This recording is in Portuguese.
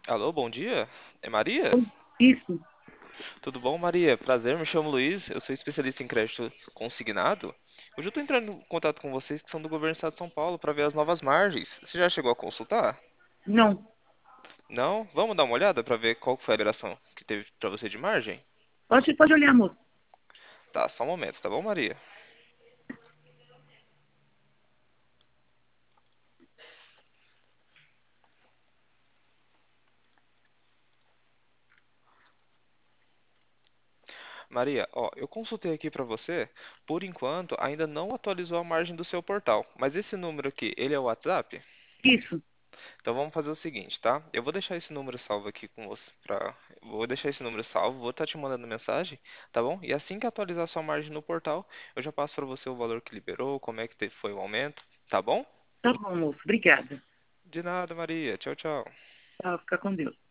Alô, bom dia. É Maria? Isso, Tudo bom, Maria? Prazer, me chamo Luiz, eu sou especialista em crédito consignado. Hoje eu estou entrando em contato com vocês que são do governo do estado de São Paulo para ver as novas margens. Você já chegou a consultar? não. Não? Vamos dar uma olhada para ver qual foi a liberação que teve para você de margem? Pode olhar, moço. Tá, só um momento, tá bom, Maria? Maria, ó, eu consultei aqui para você, por enquanto ainda não atualizou a margem do seu portal, mas esse número aqui, ele é o WhatsApp? Isso, Então vamos fazer o seguinte, tá? Eu vou deixar esse número salvo aqui com você vou deixar esse número salvo, vou estar te mandando mensagem, tá bom? E assim que atualizar sua margem no portal, eu já passo para você o valor que liberou, como é que foi o aumento, tá bom? tá bom, moço. Obrigada. De nada, Maria. Tchau, tchau. Tchau, fica com Deus.